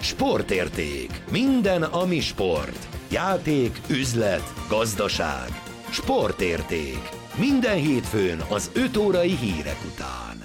Sportérték. Minden, ami sport. Játék, üzlet, gazdaság. Sportérték. Minden hétfőn az 5 órai hírek után.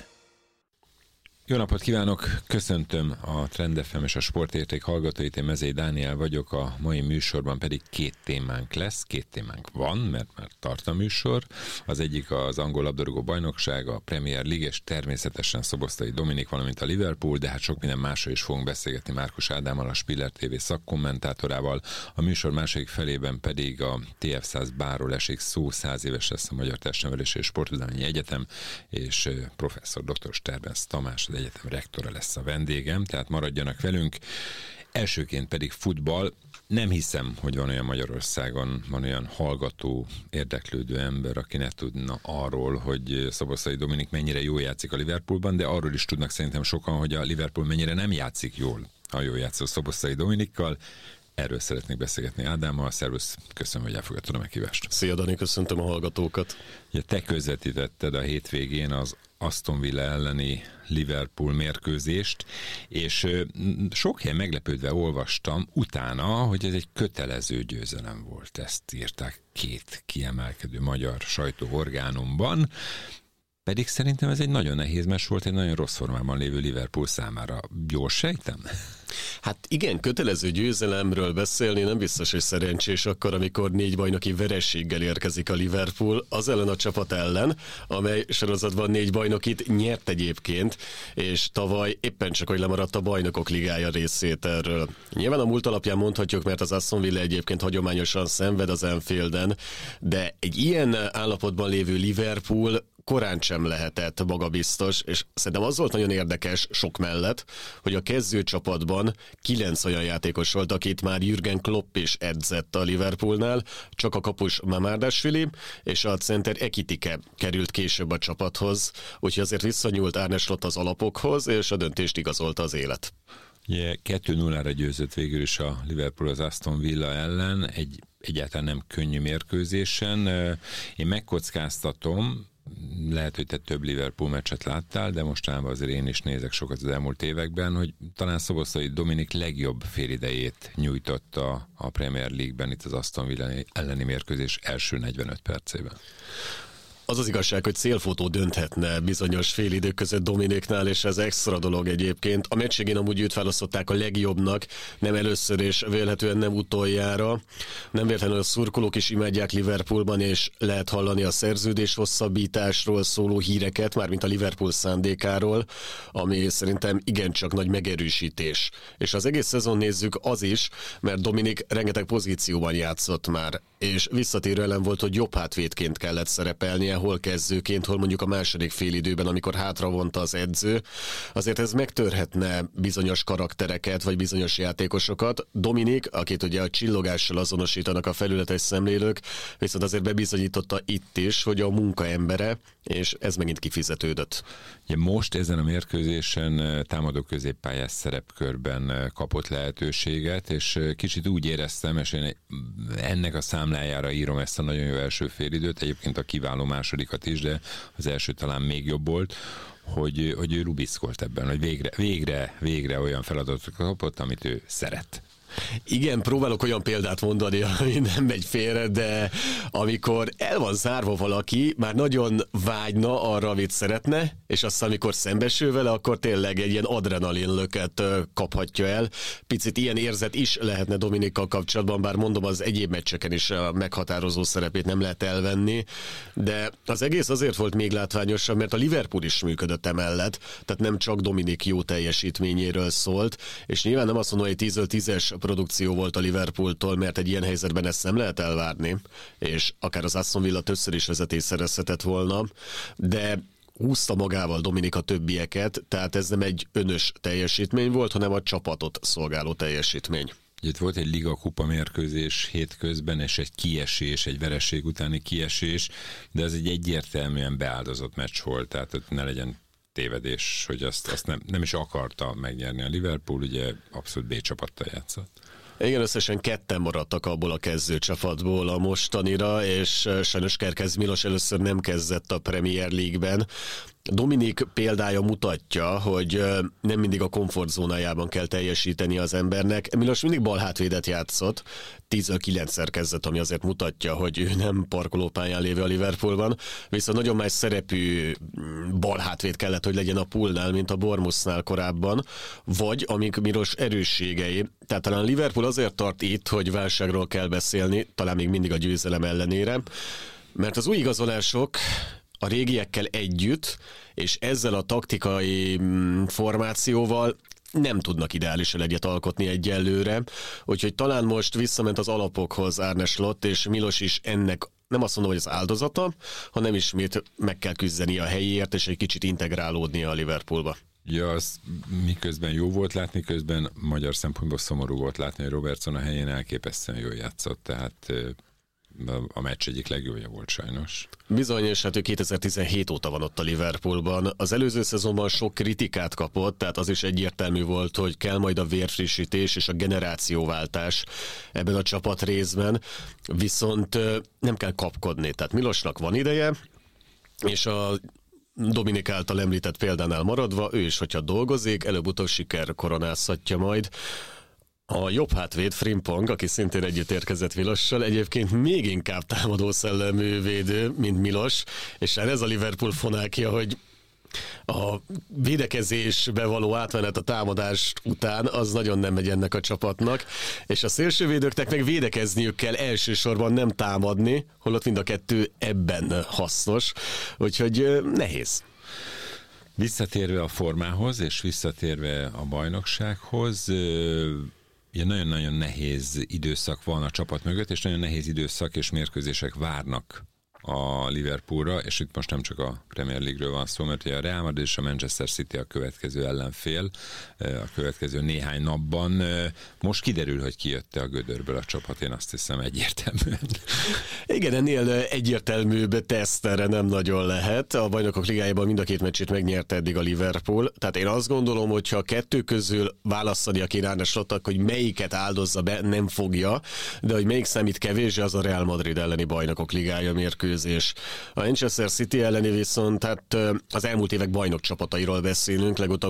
Jó napot kívánok! Köszöntöm a Trend FM és a Sportérték hallgatóit, én Mezei Dániel vagyok, a mai műsorban pedig 2 témánk lesz, 2 témánk van, mert már tart a műsor. Az egyik az angol labdarúgó bajnokság, a Premier League, és természetesen Szoboszlai Dominik, valamint a Liverpool, de hát sok minden másról is fogunk beszélgetni Márkus Ádámmal, a Spiller TV szakkommentátorával. A műsor második felében pedig a TF100 bárról esik szó, 100 éves lesz a Magyar Testnevelési és Sporttudományi Egyetem, és professzor dr. Sterbensz Tamás, az egyetem rektora lesz a vendégem, tehát maradjanak velünk. Elsőként pedig futball. Nem hiszem, hogy van olyan Magyarországon, van olyan hallgató, érdeklődő ember, aki ne tudna arról, hogy Szoboszlai Dominik mennyire jól játszik a Liverpoolban, de arról is tudnak szerintem sokan, hogy a Liverpool mennyire nem játszik jól a jól játszó Szoboszlai Dominikkal. Erről szeretnék beszélgetni Ádámmal. Szervusz, köszönöm, hogy elfogadtad a meghívást. Szia Dani, köszöntöm a hallgatókat. Ja, te közvetítetted a hétvégén az Aston Villa elleni Liverpool mérkőzést, és sok helyen meglepődve olvastam utána, hogy ez egy kötelező győzelem volt. Ezt írták 2 kiemelkedő magyar sajtóorgánumban, pedig szerintem ez egy nagyon nehéz meccs volt, egy nagyon rossz formában lévő Liverpool számára. Jól sejtem? Hát igen, kötelező győzelemről beszélni nem biztos, hogy szerencsés akkor, amikor 4 bajnoki vereséggel érkezik a Liverpool az ellen a csapat ellen, amely sorozatban 4 bajnokit nyert egyébként, és tavaly éppen csak, hogy lemaradt a Bajnokok Ligája részvételről. Nyilván a múlt alapján mondhatjuk, mert az Aston Villa egyébként hagyományosan szenved az Anfielden, de egy ilyen állapotban lévő Liverpool korán sem lehetett magabiztos, és szerintem az volt nagyon érdekes sok mellett, hogy a kezdőcsapatban 9 olyan játékos volt, akit már Jürgen Klopp is edzett a Liverpoolnál, csak a kapus Mamardashvili és a center Ekitike került később a csapathoz, úgyhogy azért visszanyúlt Arne Slot az alapokhoz, és a döntést igazolta az élet. Yeah, 2-0-ra győzött végül is a Liverpool az Aston Villa ellen, egy egyáltalán nem könnyű mérkőzésen. Én megkockáztatom, lehet, hogy te több Liverpool meccset láttál, de mostanában azért én is nézek sokat az elmúlt években, hogy talán Szoboszlai Dominik legjobb félidejét nyújtotta a Premier League-ben itt az Aston Villa elleni mérkőzés első 45 percében. Az az igazság, hogy célfotó dönthetne bizonyos félidők között Dominiknál, és ez extra dolog egyébként. A meccségén amúgy őt választották a legjobbnak, nem először és vélhetően nem utoljára. Nem véletlenül a szurkolók is imádják Liverpoolban, és lehet hallani a szerződés hosszabbításról szóló híreket, mármint a Liverpool szándékáról, ami szerintem igencsak nagy megerősítés. És az egész szezon nézzük az is, mert Dominik rengeteg pozícióban játszott már, és visszatérő ellen volt, hogy jobb hátvédként kellett szerepelnie, hol kezdőként, hol mondjuk a második félidőben, amikor hátravonta az edző. Azért ez megtörhetne bizonyos karaktereket, vagy bizonyos játékosokat. Dominik, akit ugye a csillogással azonosítanak a felületes szemlélők, viszont azért bebizonyította itt is, hogy a munkaembere, és ez megint kifizetődött. Ja, most ezen a mérkőzésen támadó középpályás szerepkörben kapott lehetőséget, és kicsit úgy éreztem, és én ennek a számlájára írom ezt a nagyon jó első félidőt, egyébként a kiváló másodikat is, de az első talán még jobb volt, hogy ő rubiszkolt ebben, hogy végre olyan feladatot kapott, amit ő szeret. Igen, próbálok olyan példát mondani, ami nem megy félre, de amikor el van zárva valaki, már nagyon vágyna arra, amit szeretne, és aztán amikor szembesül vele, akkor tényleg egy ilyen adrenalinlöket kaphatja el. Picit ilyen érzet is lehetne Dominikkal kapcsolatban, bár mondom, az egyéb meccseken is a meghatározó szerepét nem lehet elvenni, de az egész azért volt még látványosabb, mert a Liverpool is működött emellett, tehát nem csak Dominik jó teljesítményéről szólt, és nyilván nem azt mondom, hogy 10-10 produkció volt a Liverpooltól, mert egy ilyen helyzetben ezt nem lehet elvárni, és akár az Aston Villa többször is vezetést szerezhetett volna, de húzta magával Dominik a többieket, tehát ez nem egy önös teljesítmény volt, hanem a csapatot szolgáló teljesítmény. Itt volt egy Liga Kupa mérkőzés hétközben, és egy kiesés, egy vereség utáni kiesés, de ez egy egyértelműen beáldozott meccs volt, tehát ott ne legyen tévedés, hogy azt nem is akarta megnyerni a Liverpool, ugye abszolút B csapattal játszott. Igen, összesen 2 maradtak abból a kezdőcsapatból a mostanira, és sajnos Kerkez Milos először nem kezdett a Premier League-ben. Dominik példája mutatja, hogy nem mindig a komfortzónájában kell teljesíteni az embernek. Milos mindig balhátvédet játszott, 10-9-szer kezdett, ami azért mutatja, hogy ő nem parkolópályán lévő a Liverpoolban, viszont nagyon más szerepű balhátvéd kellett, hogy legyen a Poolnál, mint a Bournemouthnál korábban, vagy amik Milos erősségei. Tehát talán Liverpool azért tart itt, hogy válságról kell beszélni, talán még mindig a győzelem ellenére, mert az új igazolások a régiekkel együtt, és ezzel a taktikai formációval nem tudnak ideálisan egyet alkotni egyelőre, úgyhogy talán most visszament az alapokhoz Arne Slot, és Milos is ennek nem azt mondom, hogy az áldozata, hanem ismét meg kell küzdeni a helyéért, és egy kicsit integrálódnia a Liverpoolba. Ja, az miközben jó volt látni, közben magyar szempontból szomorú volt látni, hogy Robertson a helyén elképesztően jól játszott, tehát a meccs egyik legjobbja volt sajnos. Bizony, és hát ő 2017 óta van ott a Liverpoolban. Az előző szezonban sok kritikát kapott, tehát az is egyértelmű volt, hogy kell majd a vérfrissítés és a generációváltás ebben a csapat részben, viszont nem kell kapkodni. Tehát Milosnak van ideje, és a Dominik által említett példánál maradva, ő is, hogyha dolgozik, előbb-utóbb siker koronázhatja majd. A jobb hátvéd Frimpong, aki szintén együtt érkezett Milossal, egyébként még inkább támadó szellemű védő, mint Milos, és ez a Liverpool fonákja, hogy a védekezésbe való átmenet a támadás után az nagyon nem megy ennek a csapatnak, és a szélsővédőknek meg védekezniük kell elsősorban, nem támadni, holott mind a kettő ebben hasznos, úgyhogy nehéz. Visszatérve a formához, és visszatérve a bajnoksághoz, ilyen nagyon-nagyon nehéz időszak van a csapat mögött, és nagyon nehéz időszak és mérkőzések várnak a Liverpoolra, és itt most nem csak a Premier League-ről van szó, mert a Real Madrid és a Manchester City a következő ellenfél, a következő néhány napban. Most kiderül, hogy kijött-e a gödörből a csapat, én azt hiszem egyértelműen. Igen, ennél egyértelműbb teszt erre nem nagyon lehet. A Bajnokok Ligájában mind a két meccsét megnyerte eddig a Liverpool. Tehát én azt gondolom, hogy ha a kettő közül választania kéne Arne Slotnak, hogy melyiket áldozza be, nem fogja, de hogy melyik számít kevésbé, az a Real Madrid elleni Bajnokok Ligája mérkőzés. A Manchester City elleni viszont hát az elmúlt évek bajnok csapatairól beszélünk, legutóbb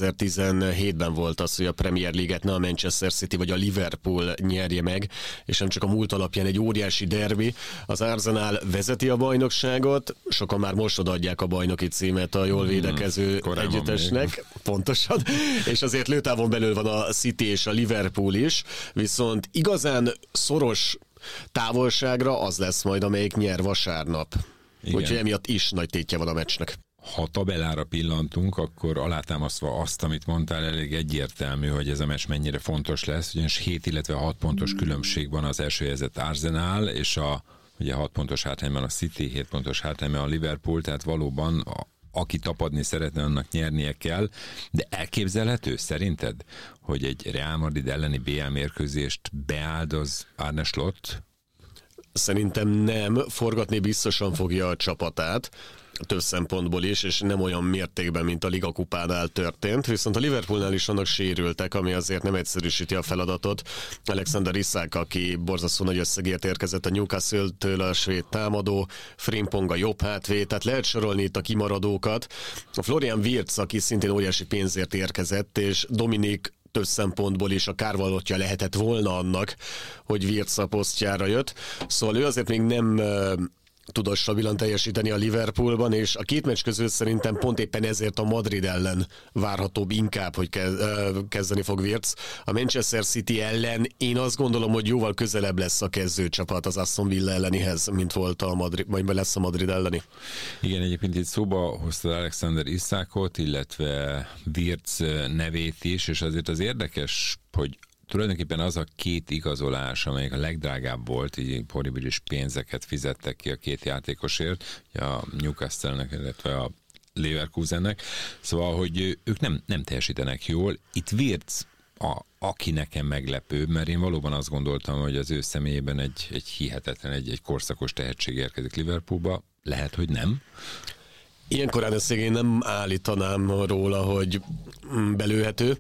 2017-ben volt az, hogy a Premier League-et ne a Manchester City vagy a Liverpool nyerje meg, és nem csak a múlt alapján egy óriási derbi. Az Arsenal vezeti a bajnokságot, sokan már most odaadják a bajnoki címet a jól védekező együttesnek, pontosan, és azért lőtávon belül van a City és a Liverpool is, viszont igazán szoros távolságra az lesz majd, amelyik nyer vasárnap. Úgyhogy emiatt is nagy tétje van a meccsnek. Ha tabellára pillantunk, akkor alátámasztva azt, amit mondtál, elég egyértelmű, hogy ez a meccs mennyire fontos lesz, ugyanis 7, illetve 6 pontos különbség van az első helyezett Arsenal, és ugye 6 pontos hátrányban a City, 7 pontos hátrányban a Liverpool, tehát valóban aki tapadni szeretne, annak nyernie kell, de elképzelhető szerinted, hogy egy Real Madrid elleni BL mérkőzést beáldoz Arne Slot? Szerintem nem, forgatni biztosan fogja a csapatát, több szempontból is, és nem olyan mértékben, mint a Liga kupánál történt, viszont a Liverpoolnál is vannak sérültek, ami azért nem egyszerűsíti a feladatot. Alexander Isak, aki borzasztó nagy összegért érkezett a Newcastle-től, a svéd támadó, Frimpong a jobb hátvéd, tehát lehet sorolni itt a kimaradókat. A Florian Wirtz, aki szintén óriási pénzért érkezett, és Dominik több szempontból is a kárvallottja lehetett volna annak, hogy Wirtz a posztjára jött. Szóval ő azért még nem tudott stabilan teljesíteni a Liverpoolban, és a két meccs közül szerintem pont éppen ezért a Madrid ellen várhatóbb inkább, hogy kezdeni fog Wirtz. A Manchester City ellen én azt gondolom, hogy jóval közelebb lesz a kezdőcsapat az Aston Villa ellenihez, mint volt a Madrid, majd lesz a Madrid elleni. Igen, egyébként itt szóba hoztad Alexander Isakot, illetve Wirtz nevét is, és azért az érdekes, hogy tulajdonképpen az a két igazolás, amelyik a legdrágább volt, így horribilis pénzeket fizettek ki a két játékosért, a Newcastle-nek, illetve a Leverkusennek, szóval, hogy ők nem teljesítenek jól. Itt Wirtz, aki nekem meglepő, mert én valóban azt gondoltam, hogy az ő személyében egy hihetetlen, egy korszakos tehetség érkezik Liverpoolba, lehet, hogy nem. Ilyenkorán ezt én nem állítanám róla, hogy belőhető.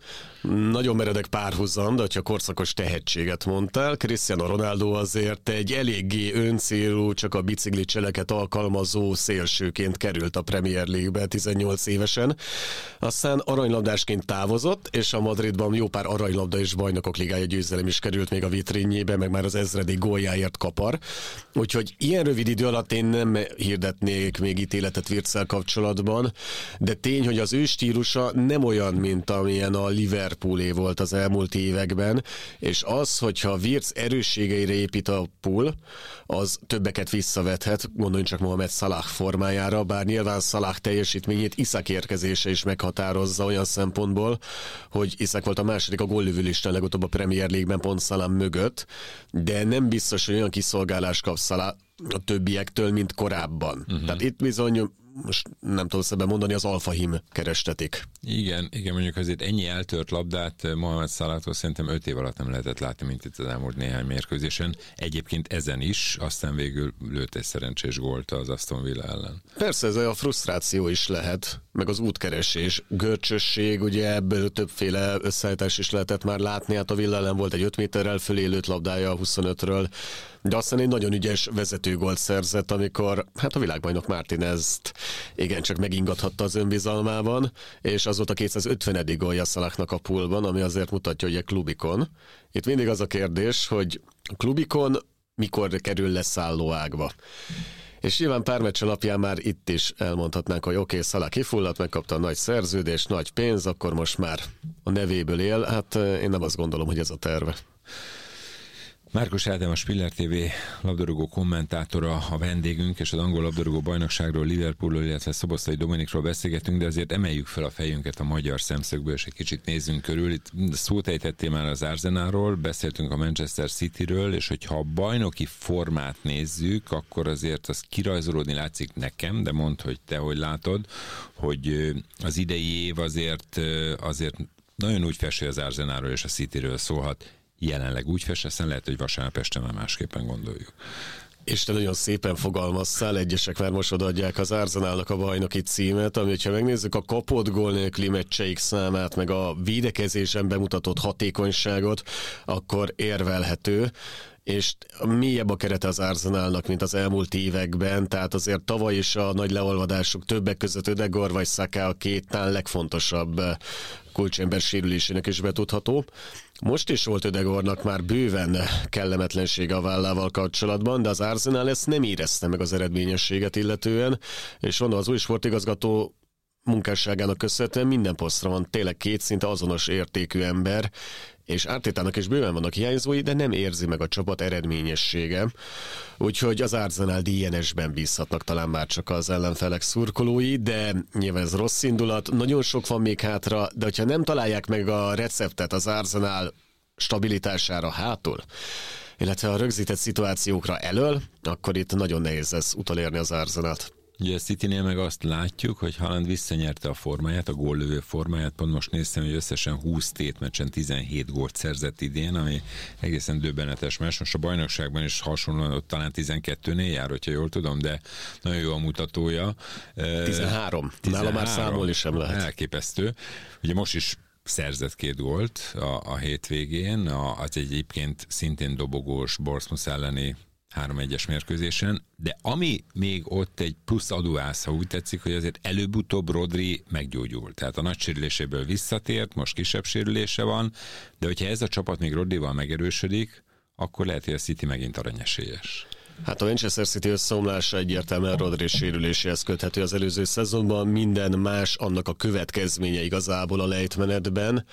Nagyon meredek párhuzam, de hogyha korszakos tehetséget mondtál, Cristiano Ronaldo azért egy eléggé öncélú, csak a bicikli cseleket alkalmazó szélsőként került a Premier League-be 18 évesen. Aztán aranylabdásként távozott, és a Madridban jó pár aranylabda és bajnokok ligája győzelem is került még a vitrínjébe, meg már az ezredik góljáért kapar. Úgyhogy ilyen rövid idő alatt én nem hirdetnék még ítéletet Wirtzel kapcsolatban, de tény, hogy az ő stílusa nem olyan, mint amilyen a Liverpoolé volt az elmúlt években, és az, hogyha Wirtz erősségeire épít a pool, az többeket visszavethet, gondoljunk csak Mohamed Salah formájára, bár nyilván Salah teljesítményét Isak érkezése is meghatározza olyan szempontból, hogy Isak volt a második a góllövőlisten legutóbb a Premier League-ben pont Salah mögött, de nem biztos, hogy olyan kiszolgálást kap Salah a többiektől, mint korábban. Tehát itt bizony, most nem tudom szebben mondani, az alfahím kerestetik. Igen, mondjuk azért ennyi eltört labdát Mohamed Salahtól szerintem 5 év alatt nem lehetett látni, mint itt az elmúlt néhány mérkőzésen. Egyébként ezen is, aztán végül lőtt egy szerencsés gólt az Aston Villa ellen. Persze, ez a frusztráció is lehet, meg az útkeresés, görcsösség, ugye ebből többféle összeállítás is lehetett már látni, hát a Villa ellen volt egy 5 méterrel fölé lőtt labdája a 25-ről, de aztán egy nagyon ügyes vezetőgólt szerzett, amikor hát a világbajnok Martinezt igencsak megingathatta az önbizalmában, és az volt a 250. gólja Salahnak a poolban, ami azért mutatja, hogy a klubikon. Itt mindig az a kérdés, hogy a klubikon mikor kerül le szállóágba. És nyilván pár meccs alapján már itt is elmondhatnánk, hogy oké, Salah kifulladt, megkapta a nagy szerződést, nagy pénz, akkor most már a nevéből él. Hát én nem azt gondolom, hogy ez a terve. Márkus Ádám, a Spiller TV labdarúgó kommentátora a vendégünk, és az angol labdarúgó bajnokságról, Liverpoolról, illetve Szoboszlai Dominikról beszélgetünk, de azért emeljük fel a fejünket a magyar szemszögből, és egy kicsit nézzünk körül. Itt szót ejtettél már az Arsenalról, beszéltünk a Manchester Cityről, és hogyha a bajnoki formát nézzük, akkor azért az kirajzolódni látszik nekem, de mondd, hogy te hogy látod, hogy az idei év azért nagyon úgy fest, hogy az Arsenalról és a Cityről szólhat. Jelenleg úgy fest, aztán lehet, hogy vasárnap este már másképpen gondoljuk. És te nagyon szépen fogalmazszál, egyesek már most odaadják az Arsenalnak a bajnoki címet, ami, hogyha megnézzük a kapott gól nélküli meccseik számát, meg a védekezésen bemutatott hatékonyságot, akkor érvelhető, és mélyebb a kerete az Arsenalnak, mint az elmúlt években, tehát azért tavaly is a nagy leolvadásuk többek között Ödegaard vagy Saka a két talán legfontosabb kulcsember sérülésének is betudható. Most is volt Ödegaardnak már bőven kellemetlensége a vállával kapcsolatban, de az Arsenal ezt nem érezte meg az eredményességet illetően, és onnan az új sportigazgató munkásságának köszönhetően minden posztra van tényleg két szinte azonos értékű ember, és Artétának is bőven vannak hiányzói, de nem érzi meg a csapat eredményessége. Úgyhogy az Arsenal DNS-ben bízhatnak talán már csak az ellenfelek szurkolói, de nyilván ez rossz indulat, nagyon sok van még hátra, de hogyha nem találják meg a receptet az Arsenal stabilitására hátul, illetve a rögzített szituációkra elől, akkor itt nagyon nehéz lesz utolérni az Arsenalt. Ugye a Citynél meg azt látjuk, hogy Haaland visszanyerte a formáját, a góllövő formáját, pont most néztem, hogy összesen 20 tétmeccsen 17 gólt szerzett idén, ami egészen döbbenetes más. Most a bajnokságban is hasonlóan ott talán 12-nél jár, hogyha jól tudom, de nagyon jó a mutatója. 13. Nála már számolni sem lehet. Elképesztő. Ugye most is szerzett 2 gólt a hétvégén, az egyébként szintén dobogós Bournemouth elleni 3-1-es mérkőzésen, de ami még ott egy plusz adóász, ha úgy tetszik, hogy azért előbb-utóbb Rodri meggyógyult. Tehát a nagy sérüléséből visszatért, most kisebb sérülése van, de hogyha ez a csapat még Rodrival megerősödik, akkor lehet, hogy a City megint aranyesélyes. Hát a Manchester City összeomlása egyértelműen Rodri sérüléséhez köthető az előző szezonban, minden más annak a következménye igazából a lejtmenetben,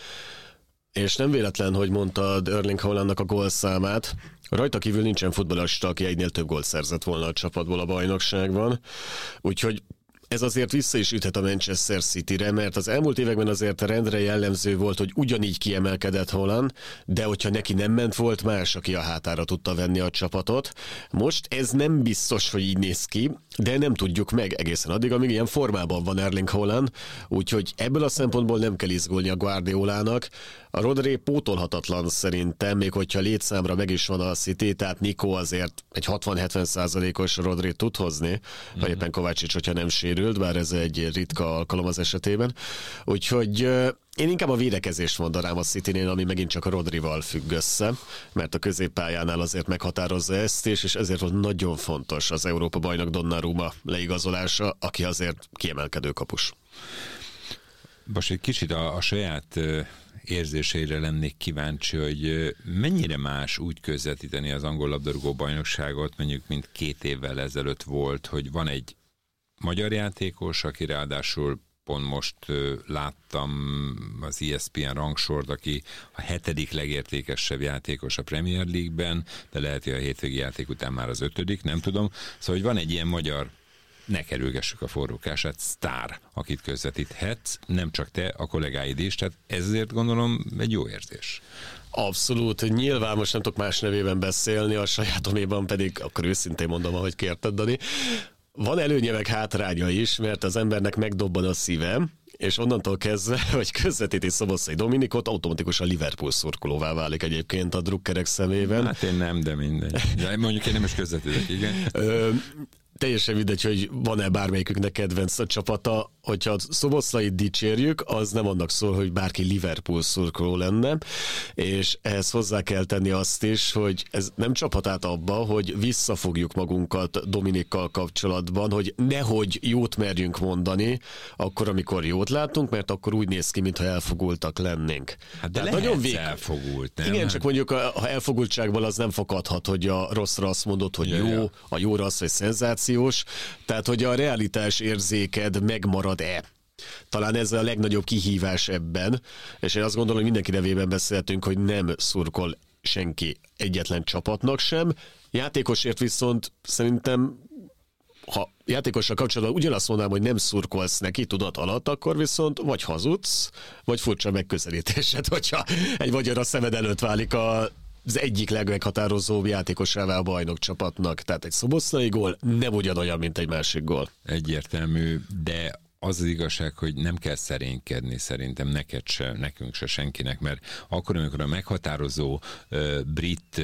és nem véletlen, hogy mondtad Erling Haalandnak a gólszámát. Rajta kívül nincsen futballista, aki egynél több gólt szerzett volna a csapatból a bajnokságban. Úgyhogy ez azért vissza is üthet a Manchester Cityre, mert az elmúlt években azért rendre jellemző volt, hogy ugyanígy kiemelkedett Haaland, de hogyha neki nem ment, volt más, aki a hátára tudta venni a csapatot. Most ez nem biztos, hogy így néz ki, de nem tudjuk meg egészen addig, amíg ilyen formában van Erling Haaland, úgyhogy ebből a szempontból nem kell izgulni a Guardiolának. A Rodri pótolhatatlan szerintem, még hogyha létszámra meg is van a City, tehát Nico azért egy 60-70%-os Rodrit tud hozni, ha éppen Kovácsics, hogyha nem sérül. sikerült, bár ez egy ritka alkalom az esetében. Úgyhogy én inkább a védekezést mondanám a Citynél, ami megint csak a Rodrival függ össze, mert a középpályánál azért meghatározza ezt, és ezért volt nagyon fontos az Európa-bajnok Donnarumma leigazolása, aki azért kiemelkedő kapus. Most egy kicsit a saját érzéseire lennék kíváncsi, hogy mennyire más úgy közvetíteni az angol labdarúgó bajnokságot, mondjuk mint 2 évvel ezelőtt volt, hogy van egy magyar játékos, aki ráadásul pont most láttam az ESPN rangsort, aki a 7. legértékesebb játékos a Premier League-ben, de lehet, hogy a hétvégi játék után már az 5., nem tudom. Szóval, hogy van egy ilyen magyar, ne kerülgessük a forrókását, sztár, akit közvetíthetsz, nem csak te, a kollégáid is, tehát ezért gondolom egy jó érzés. Abszolút, nyilván most nem tudok más nevében beszélni, a sajátoméban pedig, akkor őszintén mondom, ahogy kérted, Dani, van előnye meg hátránya is, mert az embernek megdobban a szíve, és onnantól kezdve, hogy közvetíti Szoboszlai Dominikot, automatikusan Liverpool szurkolóvá válik egyébként a drukkerek szemében. Hát én nem, de mindegy. De mondjuk én nem is közvetítek, igen. Teljesen mindegy, hogy van-e bármelyikünknek kedvenc a csapata, hogyha Szoboszlait dicsérjük, az nem annak szól, hogy bárki Liverpool szurkoló lenne, és ehhez hozzá kell tenni azt is, hogy ez nem csaphat át abba, hogy visszafogjuk magunkat Dominikkal kapcsolatban, hogy nehogy jót merjünk mondani, akkor, amikor jót látunk, mert akkor úgy néz ki, mintha elfogultak lennénk. Hát de nagyon elfogult, nem? Igen, csak mondjuk ha elfogultságból az nem fakadhat, hogy a rosszra azt mondod, hogy jó, a jóra az, hogy szenzációs, tehát hogy a realitás érzéked megmarad-e. Talán ez a legnagyobb kihívás ebben, és én azt gondolom, hogy mindenki nevében beszéltünk, hogy nem szurkol senki egyetlen csapatnak sem. Játékosért viszont szerintem, ha játékossal kapcsolatban ugyanazt mondanám, hogy nem szurkolsz neki tudat alatt, akkor viszont vagy hazudsz, vagy furcsa megközelítésed, hogyha egy magyar a szemed előtt válik az egyik legmeghatározóbb játékosává a bajnok csapatnak. Tehát egy Szoboszlai gól nem ugyanolyan, mint egy másik gól. Egyértelmű, de az igazság, hogy nem kell szerénykedni szerintem neked se, nekünk se, senkinek, mert akkor, amikor a meghatározó brit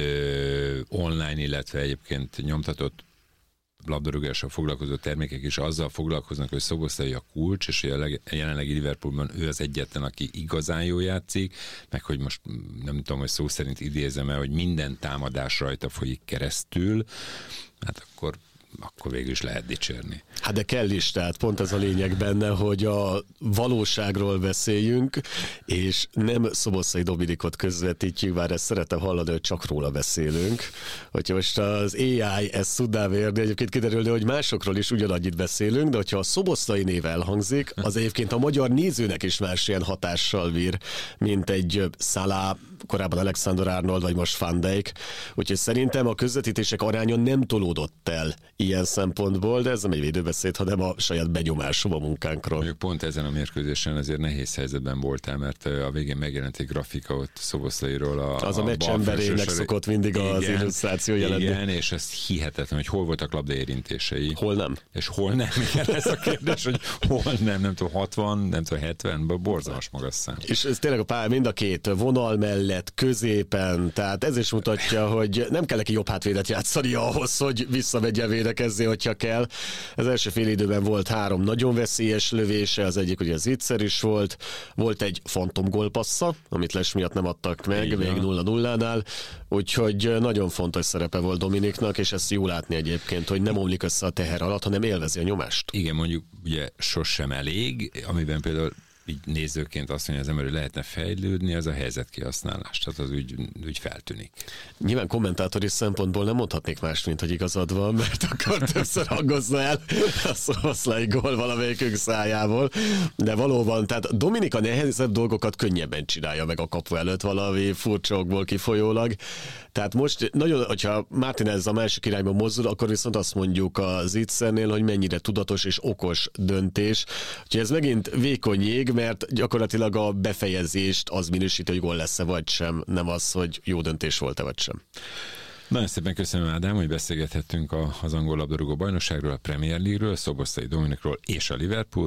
online, illetve egyébként nyomtatott labdarúgással foglalkozó termékek is azzal foglalkoznak, hogy Szoboszlai a kulcs, és a jelenlegi Liverpoolban ő az egyetlen, aki igazán jól játszik, meg hogy most nem tudom, hogy szó szerint idézem el, hogy minden támadás rajta folyik keresztül, hát akkor végül is lehet dicsérni. Hát de kell is, tehát pont ez a lényeg benne, hogy a valóságról beszéljünk, és nem Szoboszlai Dominikot közvetítjük, bár ezt szeretem hallani, hogy csak róla beszélünk. Hogyha most az AI ezt tudná vérni, egyébként kiderülne, hogy másokról is ugyanannyit beszélünk, de hogyha a Szoboszlai név elhangzik, az egyébként a magyar nézőnek is más ilyen hatással bír, mint egy Salah, korábban Alexander Arnold, vagy most Van Dijk. Úgyhogy szerintem a közvetítések aránya nem tolódott el ilyen szempontból, de ez nem egy védőbeszéd, hanem a saját benyomásom a munkánkról. Mondjuk pont ezen a mérkőzésen azért nehéz helyzetben voltál, mert a végén megjelent egy grafika ott Szoboszlairól. Az a meccs emberének szokott mindig az illusztráció jelenni. Igen, és ez hihetetlen, hogy hol voltak labdaérintései. Hol nem. És hol nem, igen, ez a kérdés, hogy hol nem tudom, 60, nem tudom, 70, borzalmas magas szám. És ez tényleg a pálya mind a két vonal mellett, középen, tehát ez is mutatja, hogy nem kell neki jobb hátvédet játszani ahhoz, hogy visszamegyen védekezni, hogyha kell. Az első fél időben volt 3 nagyon veszélyes lövése, az egyik ugye az Zitzer is volt egy fantom gólpassza, amit Les miatt nem adtak meg, igen, még 0-0-nál, úgyhogy nagyon fontos szerepe volt Dominiknak, és ezt jó látni egyébként, hogy nem omlik össze a teher alatt, hanem élvezi a nyomást. Igen, mondjuk ugye sosem elég, amiben például így nézőként azt mondja az ember, hogy lehetne fejlődni, az a helyzetkihasználás, tehát az úgy feltűnik. Nyilván kommentátori szempontból nem mondhatnék mást, mint hogy igazad van, mert akkor többször hangozna el a Szoboszlai gól valamelyikünk szájából, de valóban, tehát Dominika nehezebb dolgokat könnyebben csinálja meg a kapu előtt valami furcsaokból kifolyólag. Tehát most nagyon, hogyha Martinez a másik irányba mozdul, akkor viszont azt mondjuk az Itzernél, hogy mennyire tudatos és okos döntés. Úgyhogy ez megint vékony jég, mert gyakorlatilag a befejezést az minősít, hogy gól lesz-e vagy sem, nem az, hogy jó döntés volt-e vagy sem. Nagyon szépen köszönöm, Ádám, hogy beszélgethettünk az angol labdarúgó bajnokságról, a Premier League-ről, Szoboszlai Dominikról és a Liverpoolról.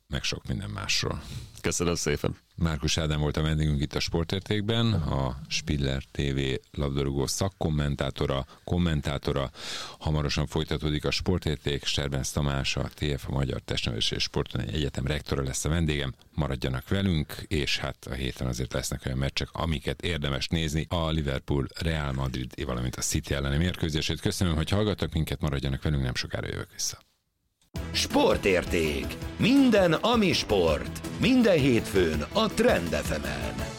meg sok minden másról. Köszönöm szépen. Márkus Ádám volt a vendégünk itt a Sportértékben, a Spiller TV labdarúgó szakkommentátora, kommentátora. Hamarosan folytatódik a Sportérték, Sterbensz Tamás, a TFA Magyar Testnevelési és Sportudományi Egyetem rektora lesz a vendégem. Maradjanak velünk, és hát a héten azért lesznek olyan meccsek, amiket érdemes nézni. A Liverpool, Real Madrid, valamint a City elleni mérkőzését. Köszönöm, hogy hallgattak minket, maradjanak velünk, nem sokára jövök vissza. Sportérték. Minden, ami sport. Minden hétfőn a Trend FM-en.